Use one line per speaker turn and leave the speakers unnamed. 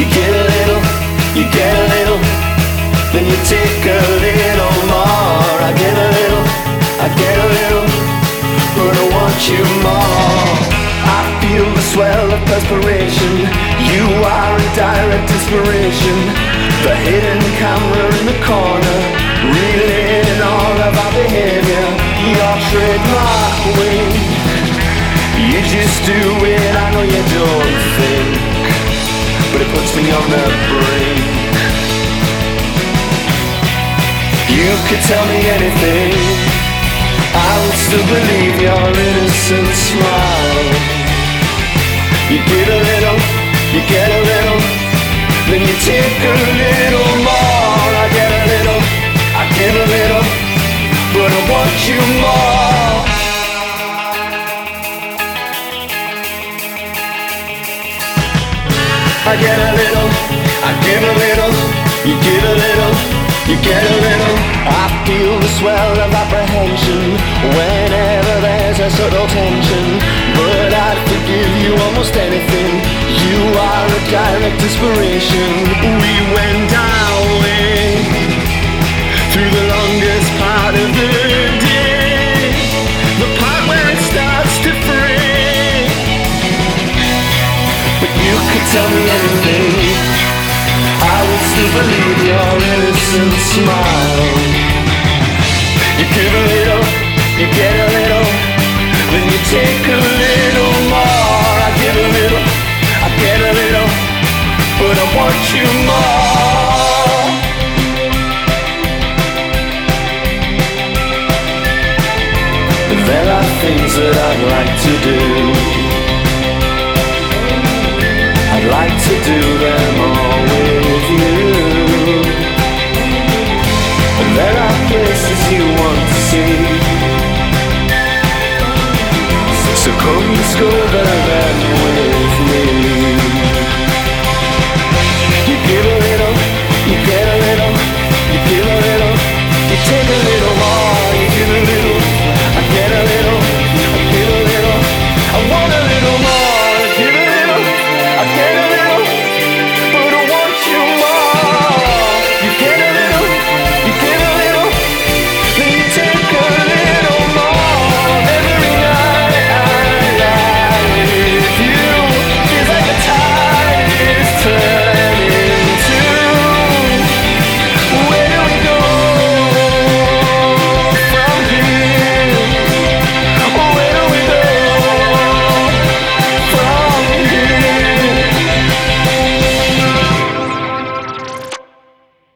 You get a little, you get a little, then you take a little more. I get a little, I get a little, but I want you more. I feel the swell of perspiration. You are a direct inspiration. The hidden camera in the corner, reeling all of our behavior. Your trademark wing, you just do it, I know you don't think, but it puts me on the brink. You could tell me anything, I would still believe your innocent smile. You give a little, you get a little, then you take a little more. I get a little, I give a little, but I want you more. I get a little, I give a little, you give a little, you get a little. I feel the swell of apprehension whenever there's a subtle tension, but I'd forgive you almost anything. You are a direct inspiration. We went our way through the longest part of the day, the part where it starts to fray. But you could tell me anything, I would still believe your innocent smile. You give a little, you get a little, then you take a little